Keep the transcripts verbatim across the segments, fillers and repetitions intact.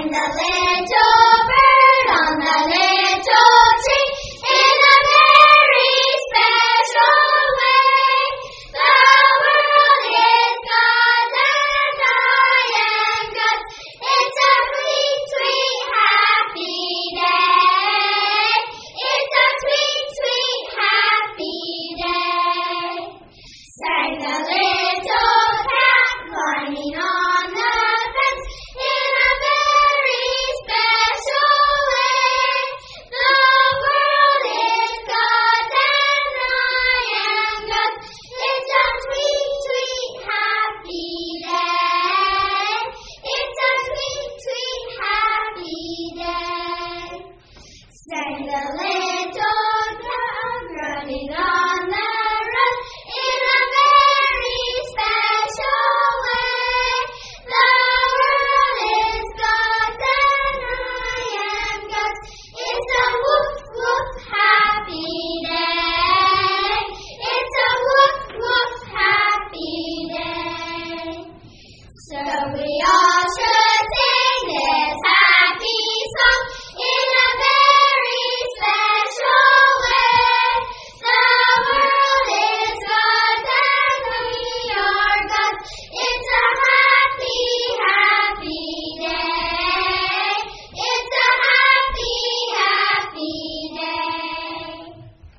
the little bird on the little tree in a very special way. The world is God's and I am God's. It's a sweet, sweet, happy day. It's a sweet, sweet, happy day. Sang the little cat climbing on the fence in a very special way. The world is God's and I am God's. It's a sweet, sweet, happy day. It's a sweet, sweet, happy day. Sang the little dog running on the run in a very special way. The world is God's and I am God's. It's a whoop, whoop, happy day. It's a whoop, whoop, happy day. So we all should sing this happy song in a very special way. The world is God's and we are God's. It's a happy, happy day. It's a happy, happy day.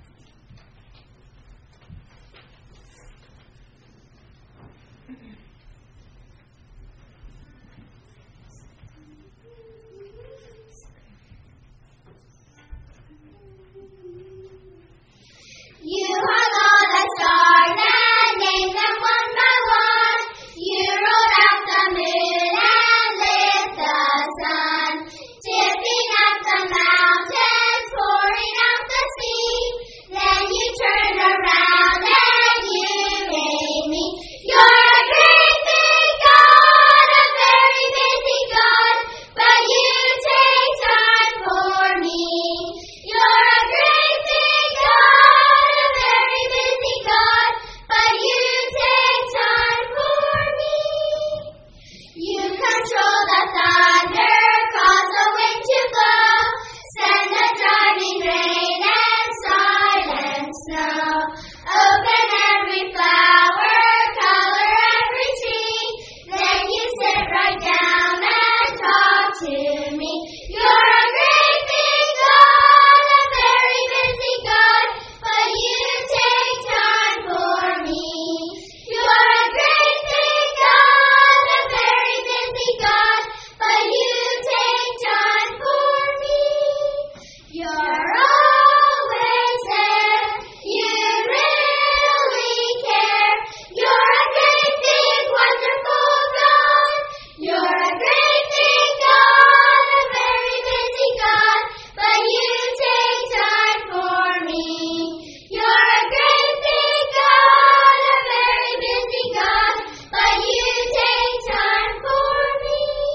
You hung all the stars and named them one by one. You wrote out the moon and lit the sun, tipping up the mountains, pouring out the sea. Then you turned around and you made me. You're a great big God, a very busy God, but you take time for me. You're a great big God, a very busy God, but you take time for me. You control the thunder, cause the wind to blow, send the driving rain and silent snow. Open every flower, color every tree, then you sit right down and talk to me. You're a great big God, a very busy God, but you take time for me. You're a great big God, a very busy God, but you take time for me. You're always there, you really care. You're a great big wonderful God. You're a great big God, a very busy God, but you take time for me. You're a great big God, a very busy God, but you take time for me.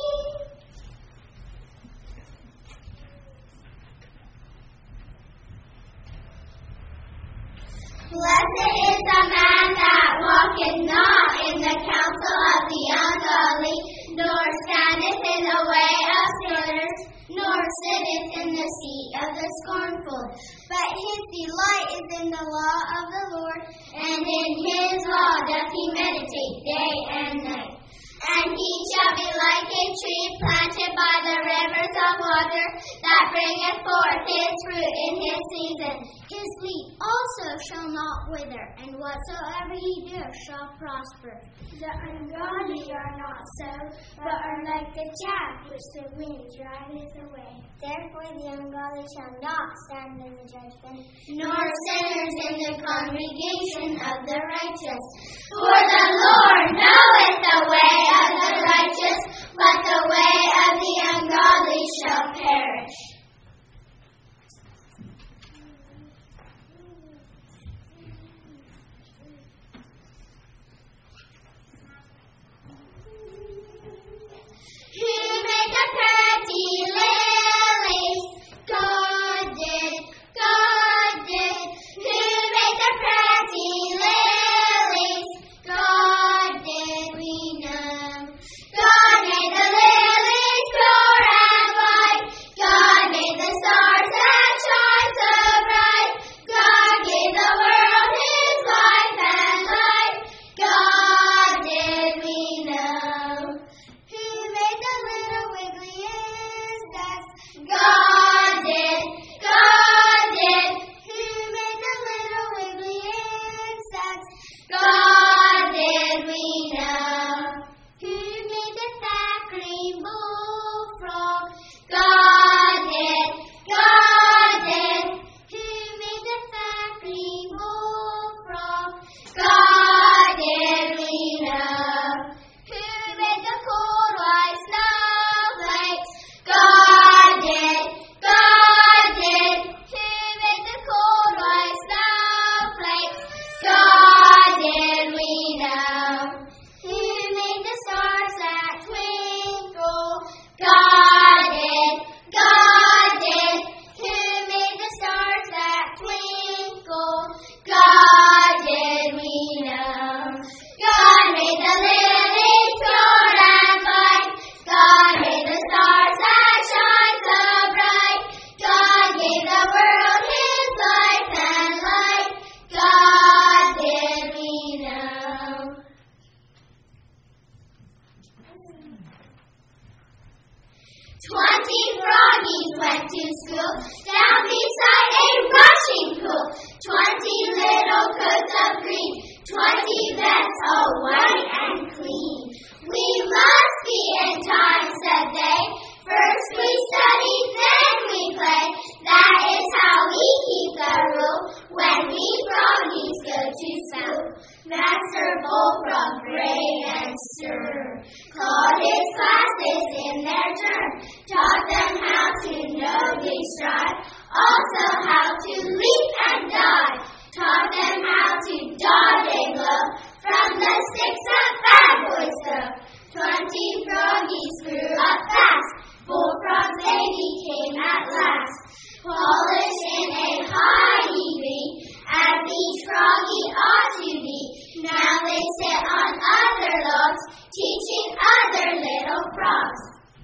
Blessed is the man that walketh not in the counsel of the ungodly, nor standeth in the way of sinners, nor sitteth in the seat of the scornful. But his delight is in the law of the Lord, and in his law doth he meditate day and night. And he shall be like a tree planted by the rivers of water, that bringeth forth his fruit in his season. His leaf also shall not wither, and whatsoever he doeth shall prosper. The ungodly are not so, but are like the chaff which the wind driveth away. Therefore the ungodly shall not stand in the judgment, nor sinners in the congregation of the righteous. For the Lord knoweth the way of the righteous, but the way of the ungodly shall perish. Who made the pretty lilies? God did, God did. Who made the pretty lilies? God did, we know. God made the lilies grow Also how to leap and dive. Taught them how to dodge a blow from the sticks that bad boys throw. Twenty froggies grew up fast. Bullfrogs they became at last. Polished in a high degree, as each froggy ought to be. Now they sit on other logs, teaching other little frogs.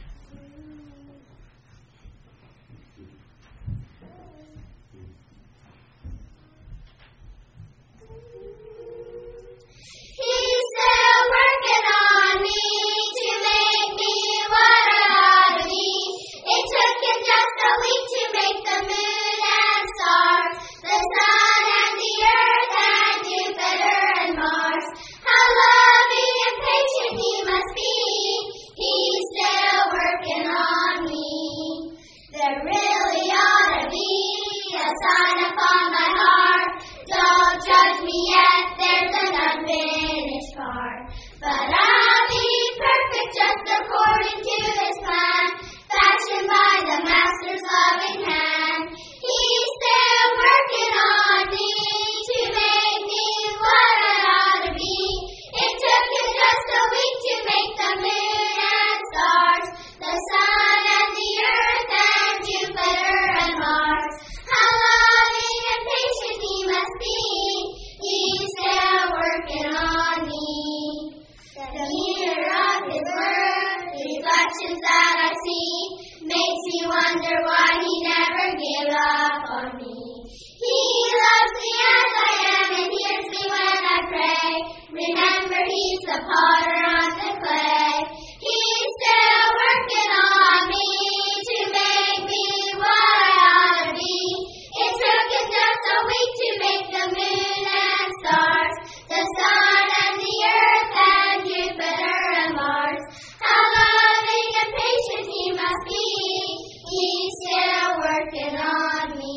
He's still working on me to make me what I ought to be. It took him just a week to make the moon and stars, the sun and the earth and Jupiter and Mars. How loving and patient he must be. He's still working on me. There really ought to be a sign upon my heart. Don't judge me yet, there's an unfinished part. But I'll be perfect just according to his plan, fashioned by the Master's loving hand. He's still working on me to make me what I ought to be. It took him just a week to make the moon and stars, the sun and the earth and Jupiter and Mars. How loving and patient he must be. He's still working on me. The mirror of his word, the reflections that I see, makes me wonder why he never gave up on me. He loves me as I am and hears me when I pray. Remember, he's the potter on the clay. He's still working on me to make me what I ought to be. It took him just a week to make the moon and stars, the sun and the earth and Jupiter and Mars. How loving and patient he must be. He's still working on me.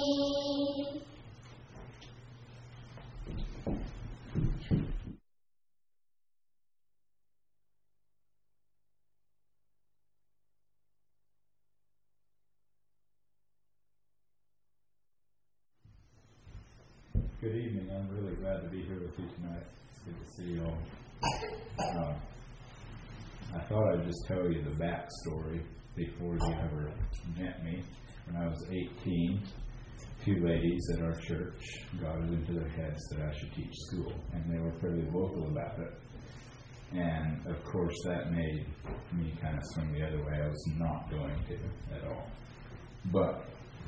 Good evening. I'm really glad to be here with you tonight. It's good to see you all. Uh, I thought I'd just tell you the backstory before you ever met me. When I was eighteen, two ladies at our church got it into their heads that I should teach school, and they were fairly vocal about it. And of course, that made me kind of swing the other way. I was not going to at all. But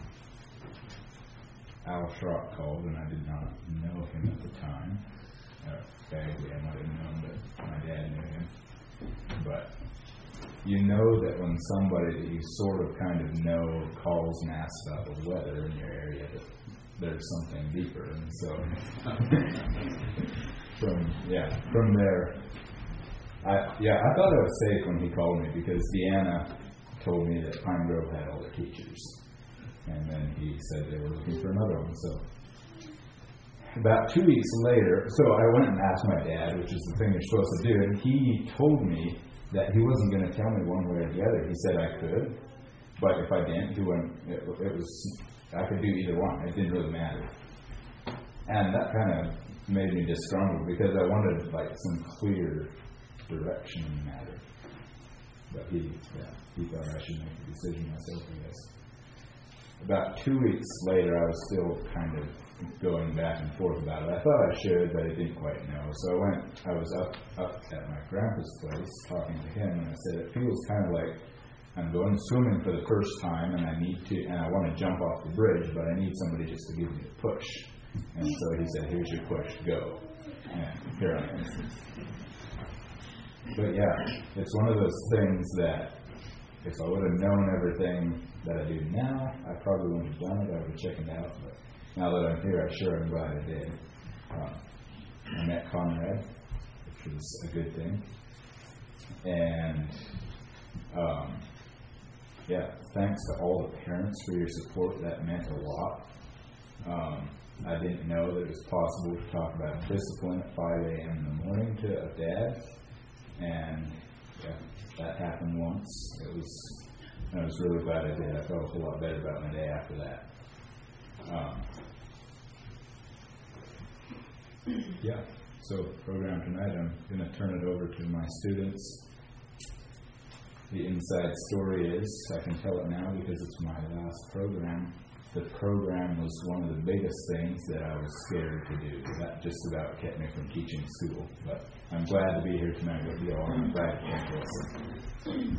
Al Schrock called, and I did not know him at the time. Uh, vaguely, I might have known that my dad knew him. But you know that when somebody that you sort of kind of know calls and asks about the weather in your area, that there's something deeper. And so, from yeah, from there, I yeah, I thought I was safe when he called me because Deanna told me that Pine Grove had all their teachers. And then he said they were looking for another one. So about two weeks later, so I went and asked my dad, which is the thing you're supposed to do, and he told me that he wasn't going to tell me one way or the other. He said I could, but if I didn't, he wouldn't. It, it was I could do either one. It didn't really matter. And that kind of made me disgruntled because I wanted like some clear direction in the matter. But he, yeah, he thought I should make the decision myself, I guess. About two weeks later, I was still kind of going back and forth about it. I thought I should, but I didn't quite know. So I went, I was up, up at my grandpa's place talking to him, and I said, it feels kind of like I'm going swimming for the first time, and I need to, and I want to jump off the bridge, but I need somebody just to give me a push. And so he said, here's your push, go. And here I am. But yeah, it's one of those things that if I would have known everything that I do now, I probably wouldn't have done it. I would have chickened out. But now that I'm here, I sure am glad I did. Um, I met Conrad, which was a good thing. And um, yeah, thanks to all the parents for your support. That meant a lot. Um, I didn't know that it was possible to talk about discipline at five a.m. in the morning to a dad. And yeah, that happened once. It was, I was really glad I did. I felt a whole lot better about my day after that. Um, yeah, so program tonight, I'm going to turn it over to my students. The inside story is, I can tell it now because it's my last program. The program was one of the biggest things that I was scared to do. That just about kept me from teaching school. But I'm glad to be here tonight with you all, and I'm glad you came to listen.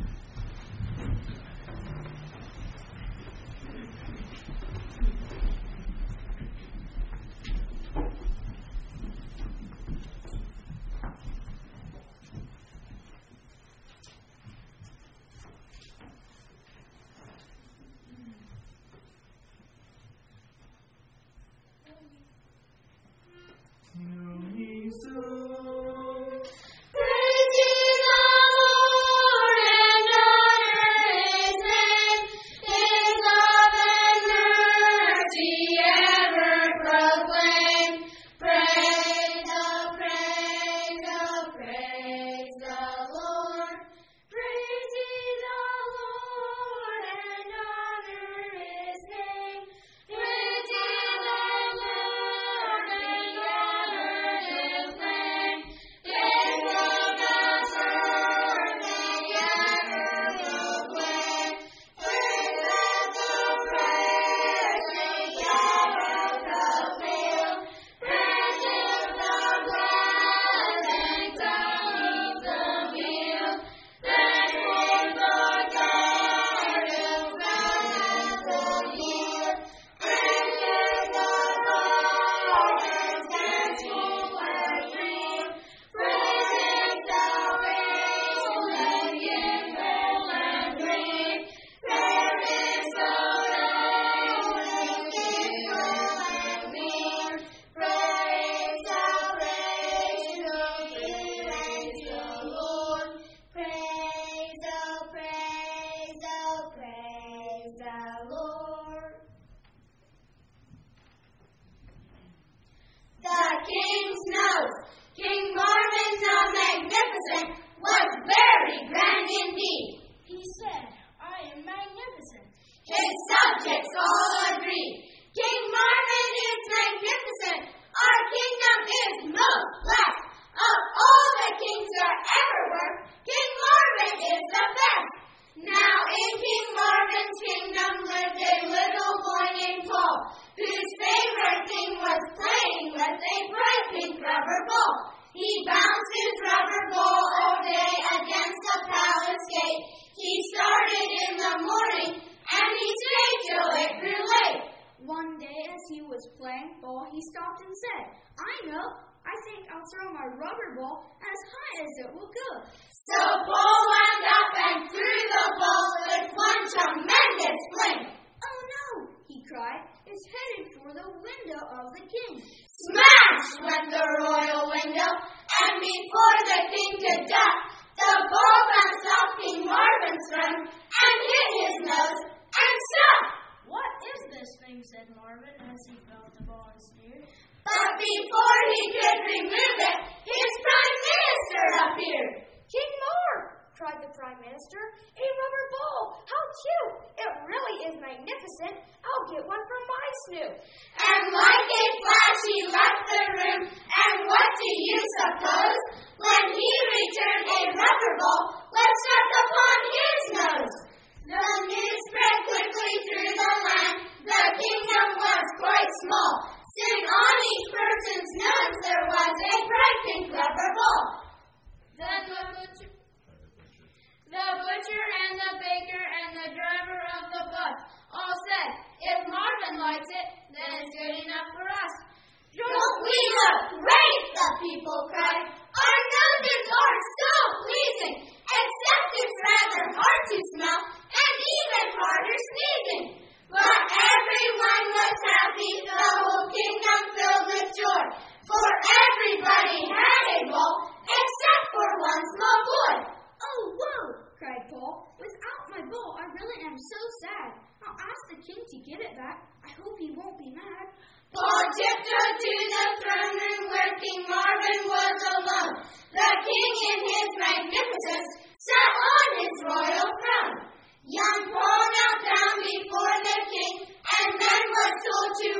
Young Paul knelt down before the king and then was told to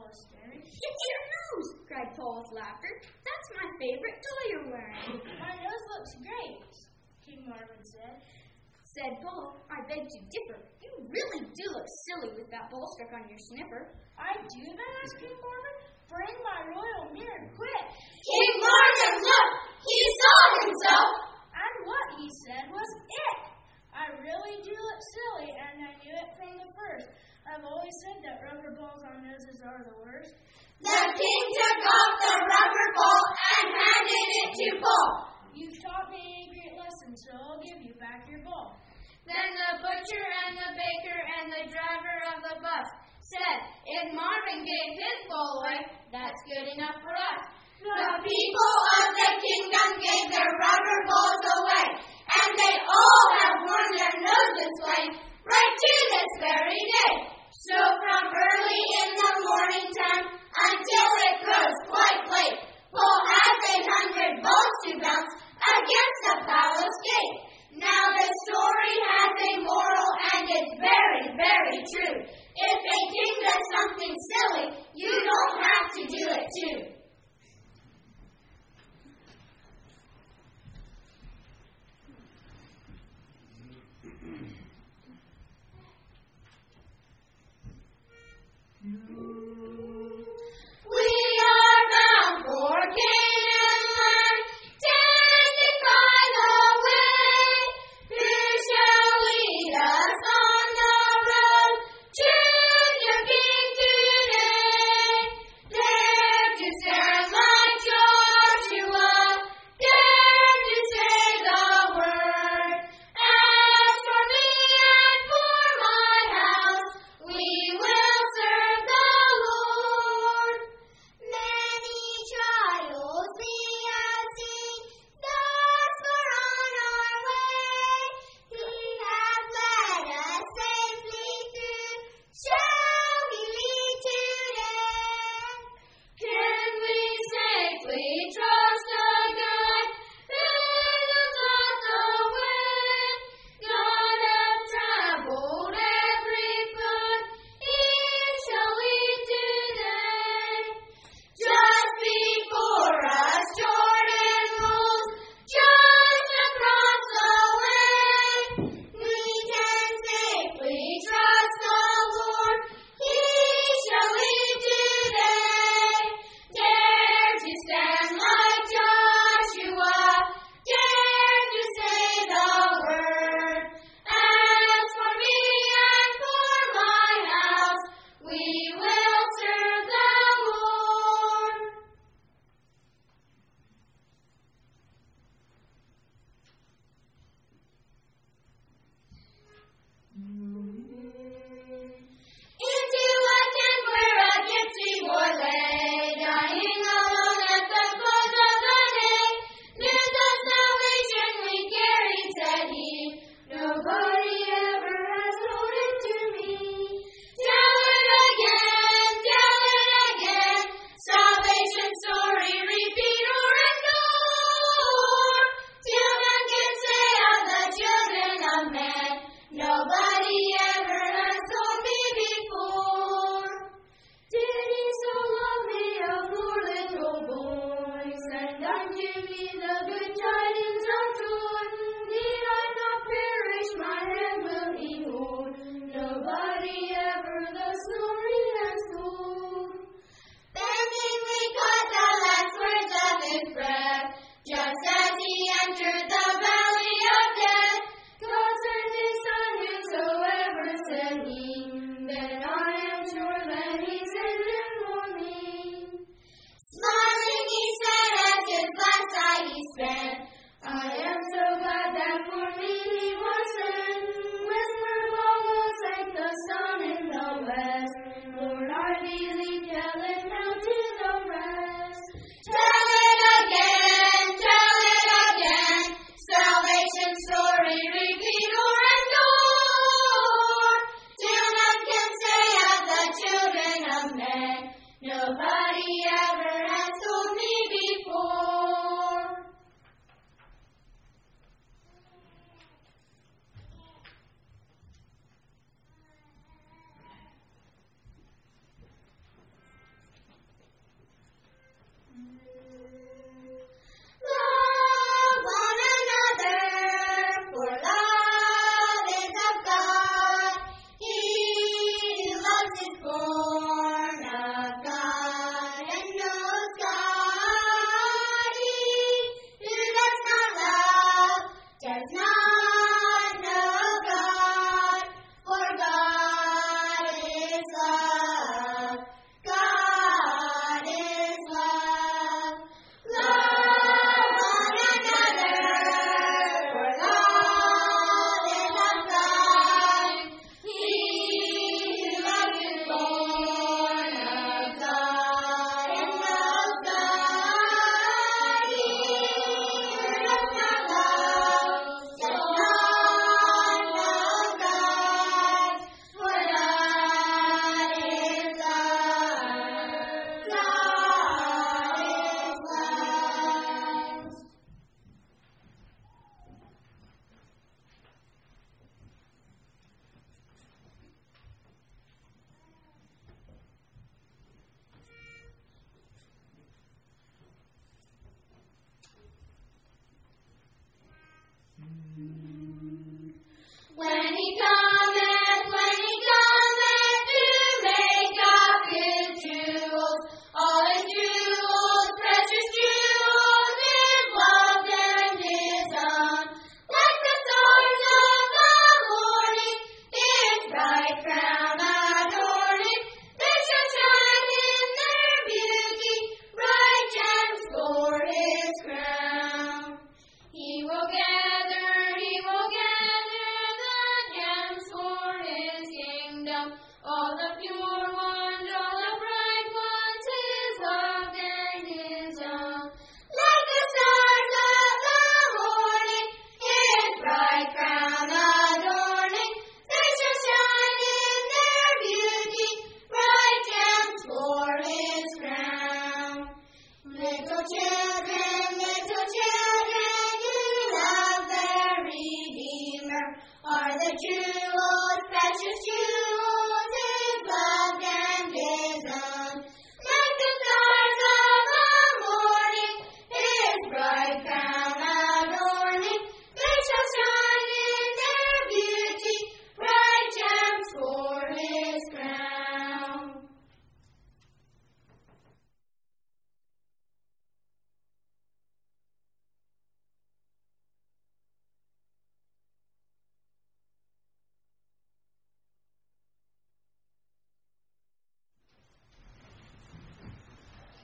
Paul was staring. It's your nose, cried Paul with laughter. That's my favorite toy you're wearing. My nose looks great, King Marvin said. Said Paul, I beg to differ. You really do look silly with that ball stuck on your sniffer. I do then, asked King Marvin. Bring my royal mirror, quick. King Marvin, look! He saw himself! And what he said was it. I really do look silly, and I knew it from the first. I've always said that rubber balls on noses are the worst. The king took off the rubber ball and handed it to Paul. You've taught me a great lesson, so I'll give you back your ball. Then the butcher and the baker and the driver of the bus said, if Marvin gave his ball away, that's good enough for us. The people of the kingdom gave their rubber balls away, and they all have worn their noses white right to this very day. So from early in the morning time until it grows quite late, Paul has a hundred balls to bounce against the palace gate. Now the story has a moral and it's very, very true. If a king does something silly, you don't have to do it too. We are bound for Canaan land, testify the way. Who shall lead us on the road to the King today? Dare to stand like Joshua, dare to say the word. As for me and for my house, we will serve the Lord. Many trials we have seen, thus far on our way. He hath led us safely through. Shall we lead today? Can we safely trust the God who knows all the way? God have traveled every foot, He shall lead today. Just before us Jordan rolls, just across the way. We can safely trust the Lord, He shall lead today. Dare to stand like Joshua, dare to say the word. As for me and for my house, we will serve the Lord. Into a tent where a gypsy boy lay, dying alone at the close of the day. News of salvation we carried, said he. Nobody ever has told it to me. Tell it again, tell it again. Salvation story, repeat or ignore. Till none can say of the children of man, nobody ever has told me before. Did he so love me, a poor little boy? Send unto me the good tidings of joy. Need I not perish, my hand will he hold. Nobody ever the story has told. Bending we caught the last words of his breath, just as he entered the valley of death. God sent his son, whosoever said he, then I am sure that he sent him for me. Smiling he said as his last sigh he spent, I am so glad that for me he was sent. Whispered while will sank the sun in the west, Lord, I believe, tell it now to the rest. Tell it again, tell it again, salvation story, repeat or ignore. Till none can say of the children of men, nobody ever has told me before.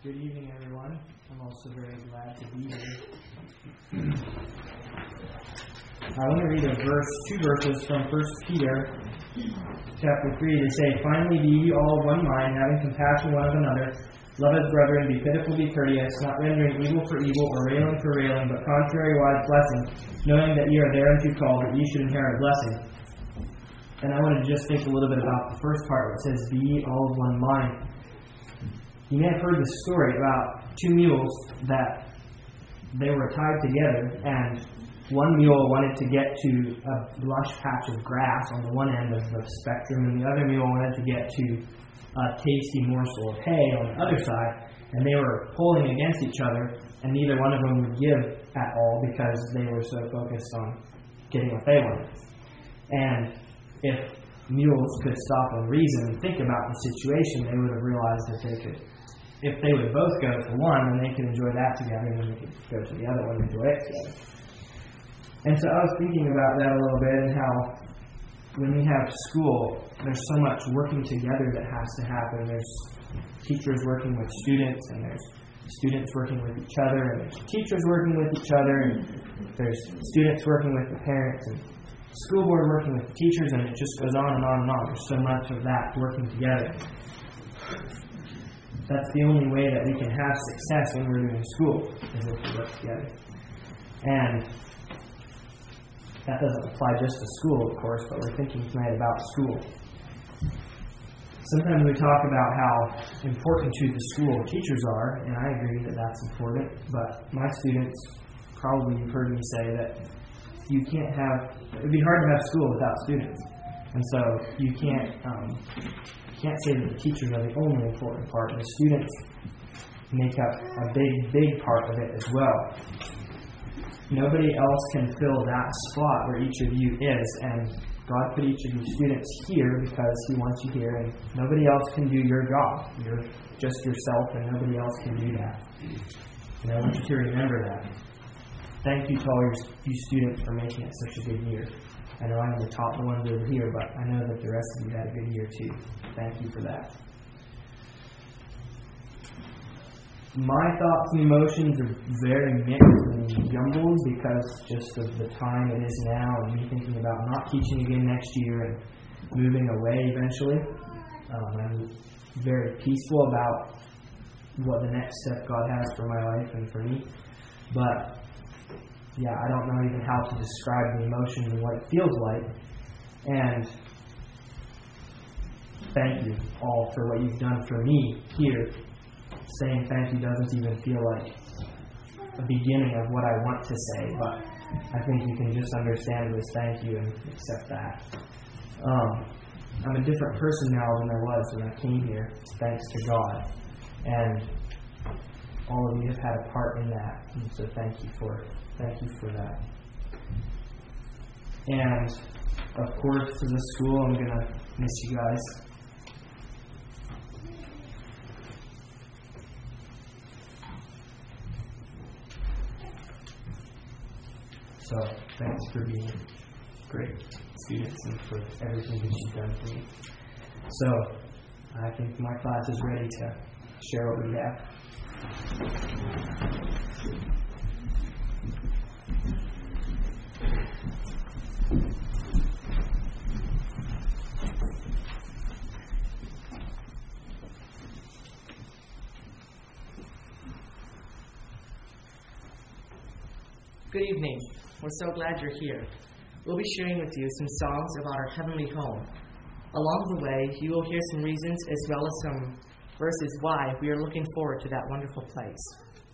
Good evening, everyone. I'm also very glad to be here. I want to read a verse, two verses from First Peter chapter three. They say, "Finally be ye all of one mind, having compassion one of another. Love as brethren, be pitiful, be courteous, not rendering evil for evil or railing for railing, but contrariwise blessing, knowing that ye are thereunto called, that ye should inherit blessing." And I wanted to just think a little bit about the first part where it says, "Be ye all of one mind." You may have heard the story about two mules that they were tied together, and one mule wanted to get to a lush patch of grass on the one end of the spectrum, and the other mule wanted to get to a tasty morsel of hay on the other side, and they were pulling against each other, and neither one of them would give at all because they were so focused on getting what they wanted. And if mules could stop and reason and think about the situation, they would have realized that they could, if they would both go to one, then they could enjoy that together, and then they could go to the other one and enjoy it together. And so I was thinking about that a little bit, and how when we have school, there's so much working together that has to happen. There's teachers working with students, and there's students working with each other, and there's teachers working with each other, and there's students working with the parents, and school board working with the teachers, and it just goes on and on and on. There's so much of that working together. That's the only way that we can have success when we're doing school, is if we work together. And that doesn't apply just to school, of course, but we're thinking tonight about school. Sometimes we talk about how important to the school teachers are, and I agree that that's important, but my students, probably you've heard me say that you can't have, it would be hard to have school without students. And so you can't, um, you can't say that the teachers are the only important part. The students make up a big, big part of it as well. Nobody else can fill that spot where each of you is, and God put each of you students here because He wants you here, and nobody else can do your job. You're just yourself, and nobody else can do that. And I want you to remember that. Thank you to all your, you students for making it such a good year. I know I'm the top ones over here, but I know that the rest of you had a good year too. Thank you for that. My thoughts and emotions are very mixed and jumbled because just of the time it is now, and me thinking about not teaching again next year and moving away eventually. Um, I'm very peaceful about what the next step God has for my life and for me. But yeah, I don't know even how to describe the emotions and what it feels like. And thank you all for what you've done for me here. Saying thank you doesn't even feel like a beginning of what I want to say, but I think you can just understand it as thank you and accept that. Um, I'm a different person now than I was when I came here, thanks to God. And all of you have had a part in that, and so thank you for thank you for that. And of course, to the school, I'm gonna miss you guys. So thanks for being great students and for everything that you've done for me. So I think my class is ready to share what we have. Good evening. We're so glad you're here. We'll be sharing with you some songs about our heavenly home. Along the way, you will hear some reasons as well as some verses why we are looking forward to that wonderful place.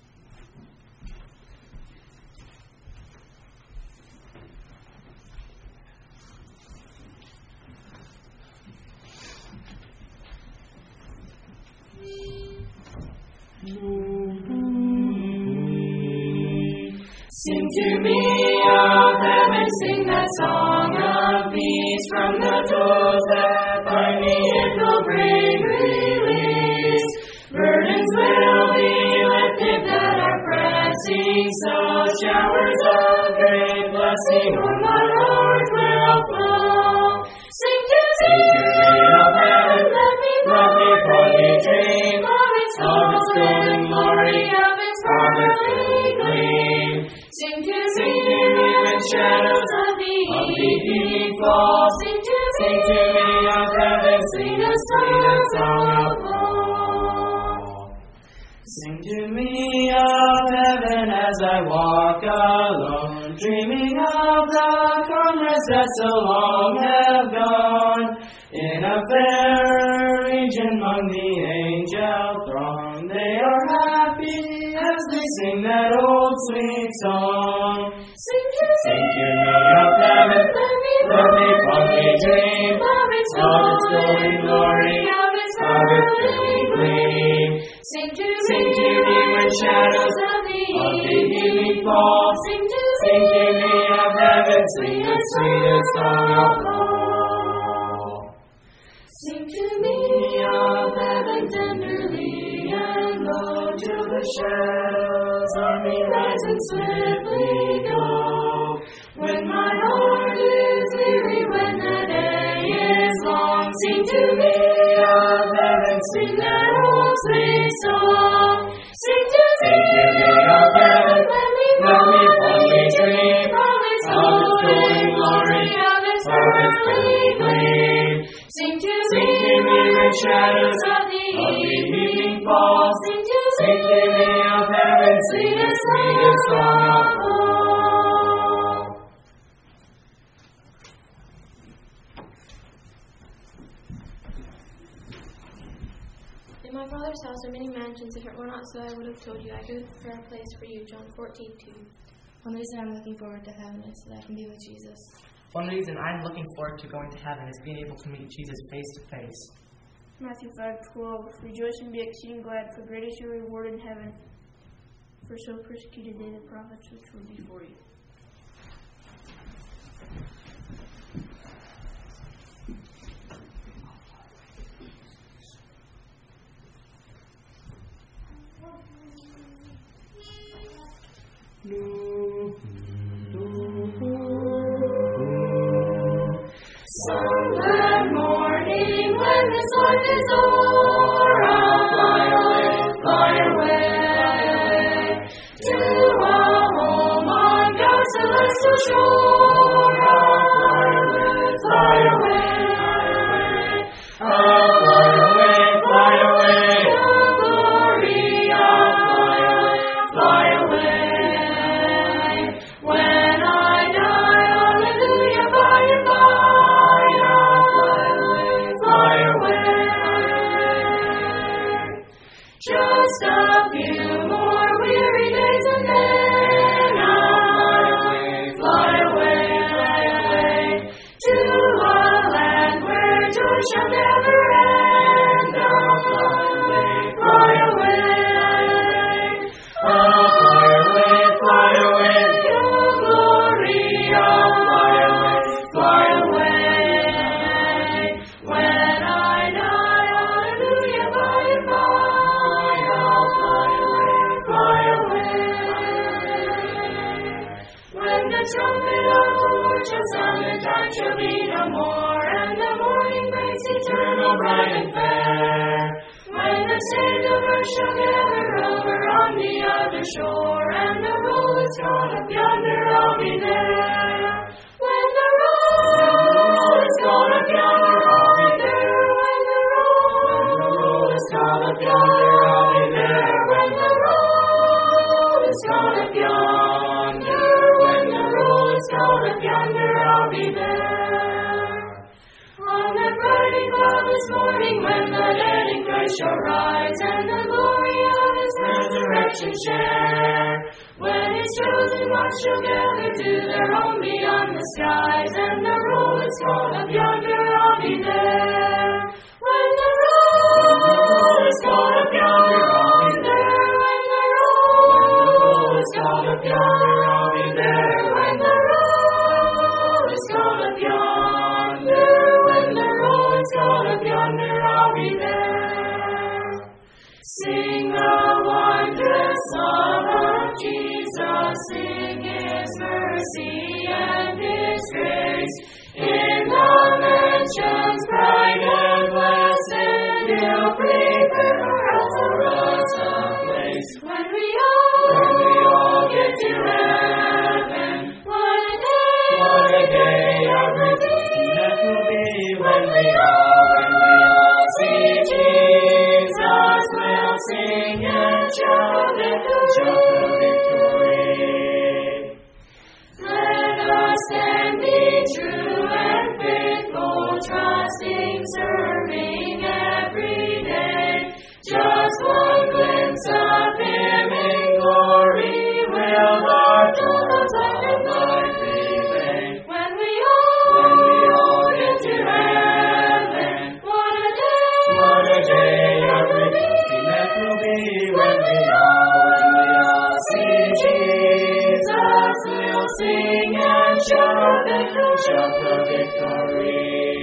Sing to me, O heaven, sing that song of peace. From the toils that bind me, it will bring release. Burdens will be lifted that are pressing, so showers of great blessing on my heart will flow. Sing to me, O heaven, let me, let me, for me dream of its of its golden glory, of its pearly gleam. Sing to Sing me, to me when shadows of the evening fall. Sing to Sing me, to me of heaven's sweetest, sweetest song of all. Sing to me of heaven as I walk alone, dreaming of the comrades that so long have gone. In a fair region among the angel throng, they are happy as they sing that old sweet song. Sing to Sing to me of heaven, let me fondly dream of its golden glory, of its pearly gleam. Sing to Sing to me when shadows of the evening fall. Sing to Sing to me of heaven's sweetest, sweetest song of all. Sing to me of heaven tenderly and low, till the shadows on me rise and swiftly go. When my heart is weary, when the day is long, sing to me of heaven, sing that old sweet song. Sing to Sing to me of heaven, let me fondly dream of its golden glory, of its pearly gleam. Sing to Sing to me when shadows of the evening fall. Sing to Sing to me of heaven's sweetest, sweetest song of all. In my Father's house are many mansions. If it were not so, I would have told you. I go to prepare a place for you. John fourteen two. One reason I'm looking forward to heaven is so that I can be with Jesus. One reason I'm looking forward to going to heaven is being able to meet Jesus face to face. Matthew five twelve. Rejoice and be exceeding glad, for great is your reward in heaven. For so persecuted they the prophets which were before you. Some glad morning when this life is o'er, I'll fly away, fly away, to a home on God's celestial shore. I'll fly away, fly away, I'll fly away, fly away, to glory. I'll fly away, fly away. When I die, hallelujah, by and by, I'll fly away, fly away. Just a few more weary days and then I'll fly away, fly away, fly away, to a land where joy shall never end. I'll fly away, fly away, I'll fly away, fly away, to glory. I'll fly away, fly away. When I die, hallelujah, by and by, I'll fly away, fly away. When the trumpet of the Lord shall sound, the time shall be no more, and the morning breaks eternal, bright and fair. When the saved of earth shall gather over on the other shore, and the roll is gone up yonder, I'll be there. When the roll is gone up yonder, I'll be there. When the roll is gone up yonder, I'll be there. When the roll is gone up yonder, when the roll is gone up yonder, I'll be there. On that bright and cloudless morning, when the dead in Christ shall rise, and the glory of His resurrection share, when His chosen ones shall gather to their home beyond the skies, and the roll is called up yonder, I'll be there. When the roll is called up yonder, I'll be there. When the roll is called up yonder, I'll be there. When the roll is called up yonder, when the roll is called up yonder, I'll be there. Sing the wondrous love of Jesus, sing His mercy and His grace. In the mansions bright and blessed, He'll prepare for us and shout the shout the victory. Let us then be true and faithful, trusting, serving every day. Just one glimpse of Him in glory will our toils of life be vain. When we all, when we all get to heaven, what a day, what a day of rejoicing that will be when we all, when we all see Jesus. We'll sing and shout the shout the victory.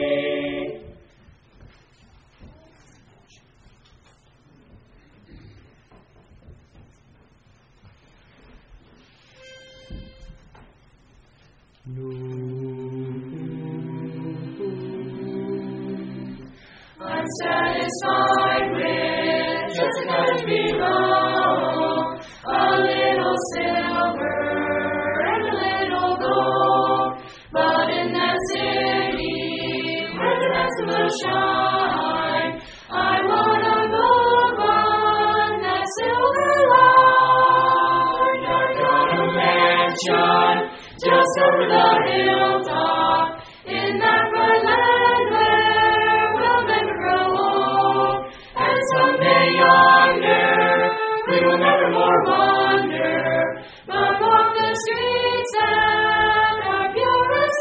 I'm satisfied with just a touch below, a little silver and a little gold. But in that city where the best will shine, I want a gold one, that silver line. I've got a mansion just over the hilltop, in that bright land where we'll never grow old. And someday yonder we will never more wander, but walk the streets that are pure as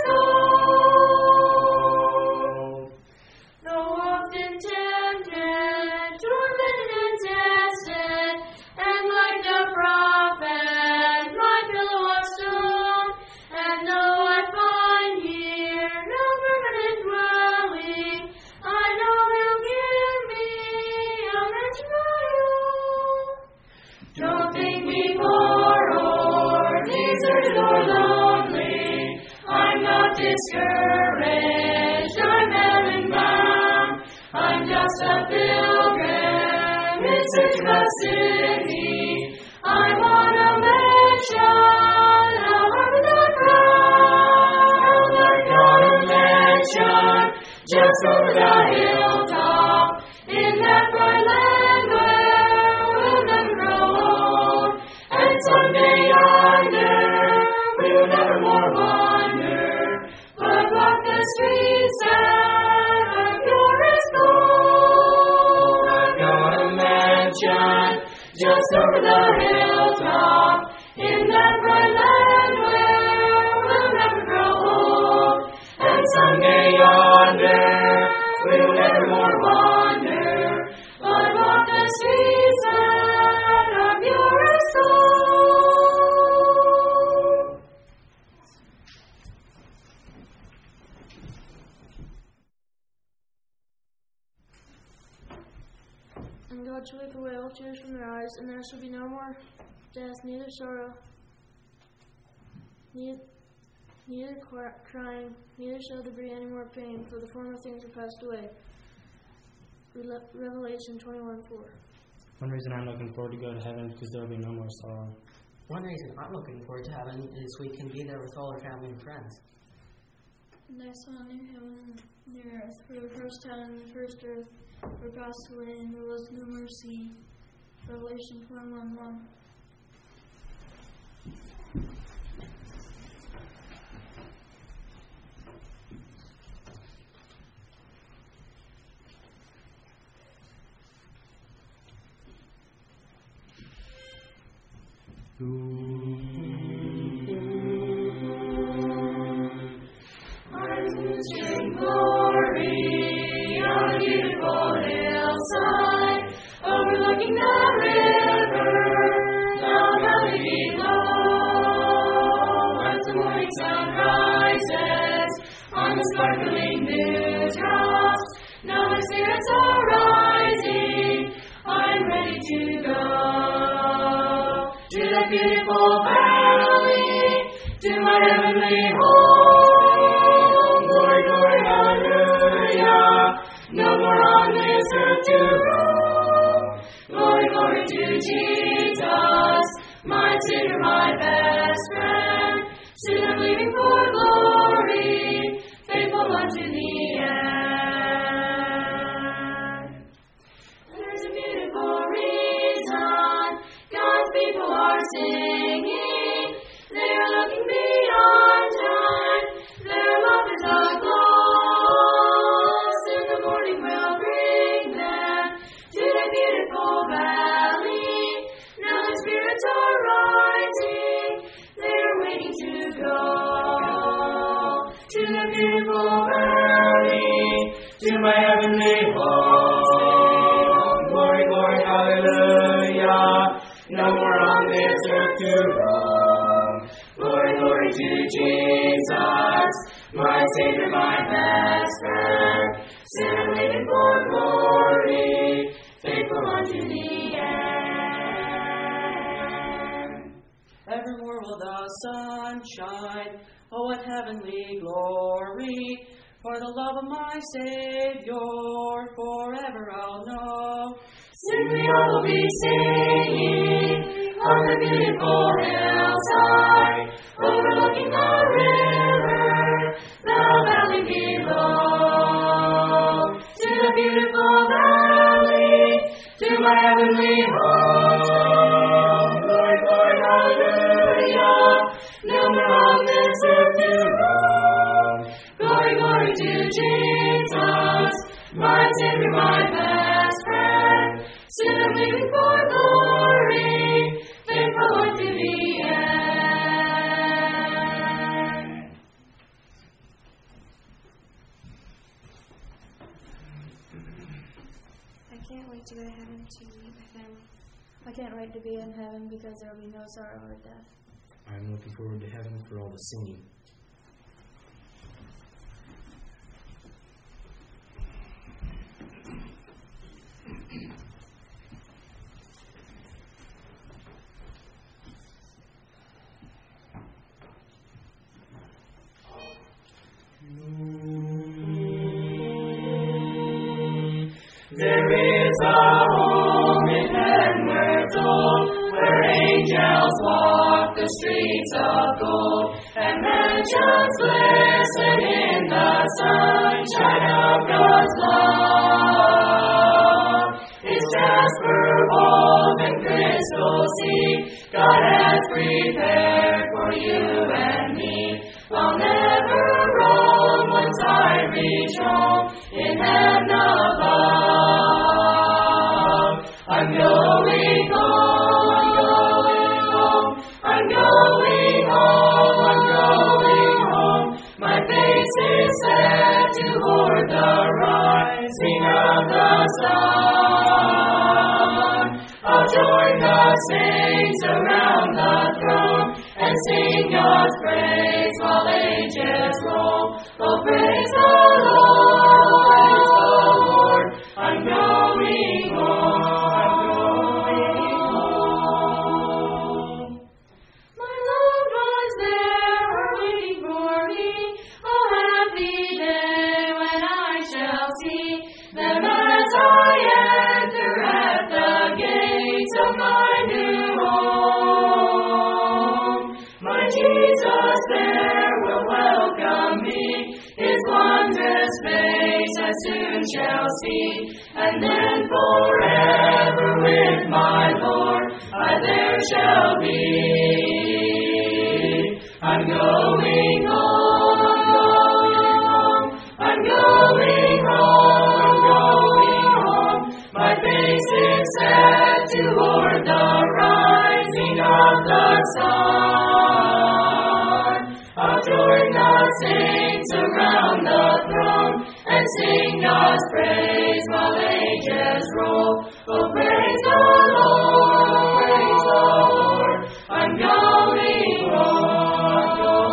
gold. Though often tempted, tormented and tested, and like the prophet, my pillow of stone. And though I find here no permanent dwelling, I know He'll give me a mansion of my own. Don't think me poor or deserted or lonely. I'm not discouraged, I'm heaven bound. I'm just a pilgrim in search of a city. I want a mansion, a heart without crown. I've got a mansion just over the hilltop, in that bright land where we'll never grow old. And someday yonder we will never more wander, but walk the streets that are pure as gold. I've got a mansion just over the hilltop, in that bright land where we'll never grow old. And someday yonder we will never more wander, but walk the streets that are pure as gold. And God shall wipe away all tears from their eyes, and there shall be no more death, neither sorrow, neither, neither crying, neither shall there be any more pain, for the former things are passed away. Re- Revelation twenty-one four. One reason I'm looking forward to go to heaven is because there will be no more sorrow. One reason I'm looking forward to heaven is we can be there with all our family and friends. And I saw a new heaven and new earth, for the first heaven and the first earth were passed away, and there was no more sea. Revelation twenty-one one. In glory, on a beautiful hillside, overlooking the river, down valley below. As the morning sun rises on the sparkling dewdrops, now my spirits are rising. I'm ready to go to that beautiful valley, to my heavenly home. Glory, glory, hallelujah. No more on this earth to roam. Glory, glory to Jesus, my Savior, my best friend. Soon I'm leaving for glory, faithful unto the end. There's a beautiful reason hallelujah. No more on this earth to roam. Glory, glory to Jesus, my Savior, my best friend. Still living for glory, faithful unto the end. Evermore will the sun shine. Oh, what heavenly glory. For the love of my Savior, forever I'll know. Soon we all will be singing on the beautiful hillside, overlooking the river, the valley below. To the beautiful valley, to my heavenly home. Glory, glory, hallelujah. No more on this earth to roam. Glory, glory to Jesus, my Savior, my best friend. Still living for glory, faithful unto the end. I can't wait to go to heaven to meet my family. I can't wait to be in heaven because there will be no sorrow or death. I'm looking forward to heaven for all the singing. There is a home in heaven where it's old, where angels walk the streets of gold, and mansions glisten in the sunshine of God's love. It's jasper walls and crystal sea God has prepared for you and me. I'll never roam once I reach home in heaven above. I'm going home, I'm going home, I'm going home. My face is set toward the rising of the sun. I'll join the saints around the throne and sing God's praise while ages roll. Oh, praise the Lord, praise the Lord. I'm going home, I'm going home. My loved ones there are waiting for me. Oh, happy day when I shall see them as I enter at the gates of my new home. My Jesus there will welcome me, His wondrous face I soon shall see, and then forever with my Lord I there shall be. I'm going home, I'm going home, I'm going home. My face is set toward the rising of the sun. I'll join the saints around the throne and sing God's praise while ages roll. Oh, praise the Lord, praise the Lord. I'm going home,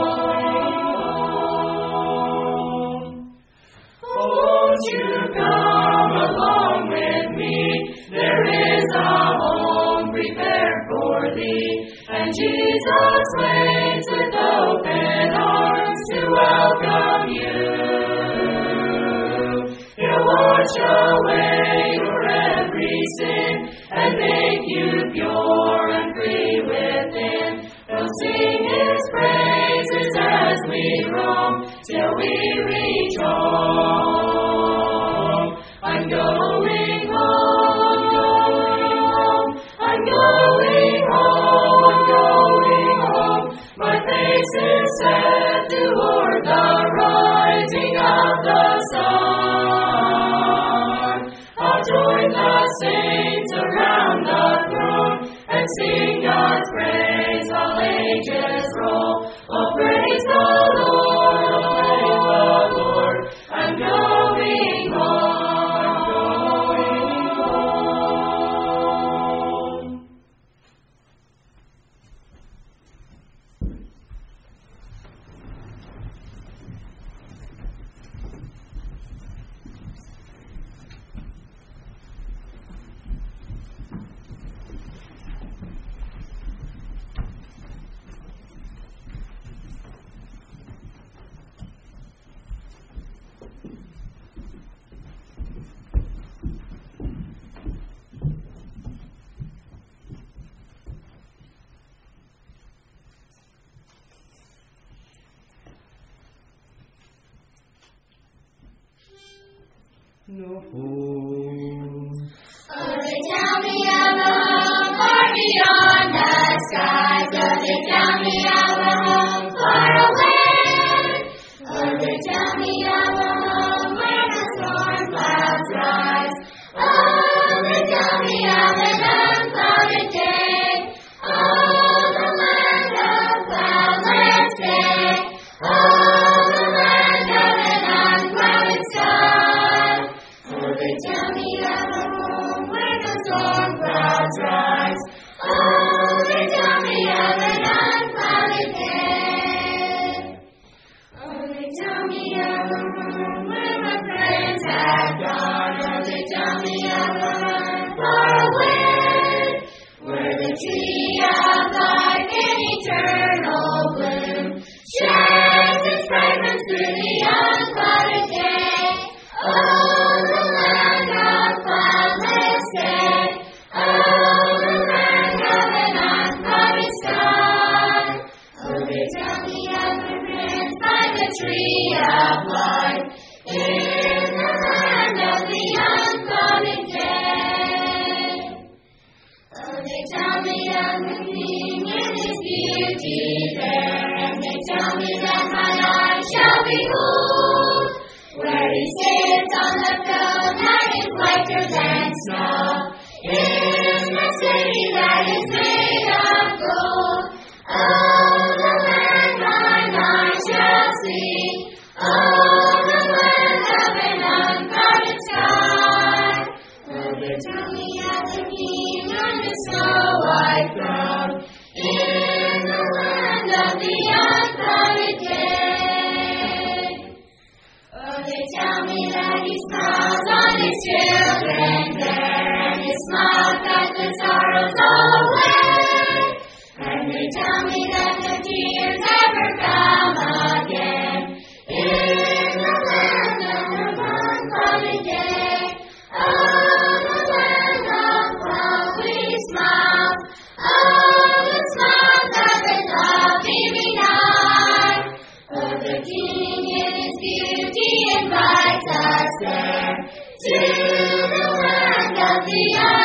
going home. Oh, won't you come along with me? There is a home prepared for thee, and Jesus waits with open arms to welcome you. He'll wash away your every sin and make you pure and free within. He'll sing His praises as we roam till we reach home. I'm going home, I'm going home, I'm going home. My face is set toward the rising of the sun. I'll join the saints around the throne and sing God's praise while ages roll. Oh, praise the Lord, oh, praise the Lord. I'm going home, I'm going home. eternal home. Oh, they tell me of a home far beyond the skies. Oh, they tell me of a home far away. Oh, they tell me of a home where the storm clouds rise. Oh, they tell me of an unclouded day. Oh, the land of cloudless day. Oh, the land of an unclouded sky. Oh, they tell me of a home where the storm clouds rise. Oh, they tell me of an unclouded day. Oh, they tell me of a home where my friends have gone. Oh, they tell me of a land far away, where the tree of life in eternal bloom shines its fragrance through the unclouded day. Oh, the land of cloudless day. Oh, the land of an unclouded sky. Oh, they tell me of my friends by the tree of life in the land of the unclouded day. Oh, they tell me of the King in His beauty there, and they tell me that my eyes shall behold, where He sits on the throne that is whiter than snow, in the city that is made of gold. Oh, the land mine eyes shall see. Oh, the land of an unclouded sky. Oh, they tell me of the King on His snow white throne, in the land of the unclouded day. Oh, they tell me that He smiles on His children there, and His smile casts the sorrows all away. And they tell me that the tears never come again in the land of the unclouded day. Oh, the land of cloudy smiles. Oh, the smiles of His love beaming eye. Oh, the King in His beauty invites us there to the land of the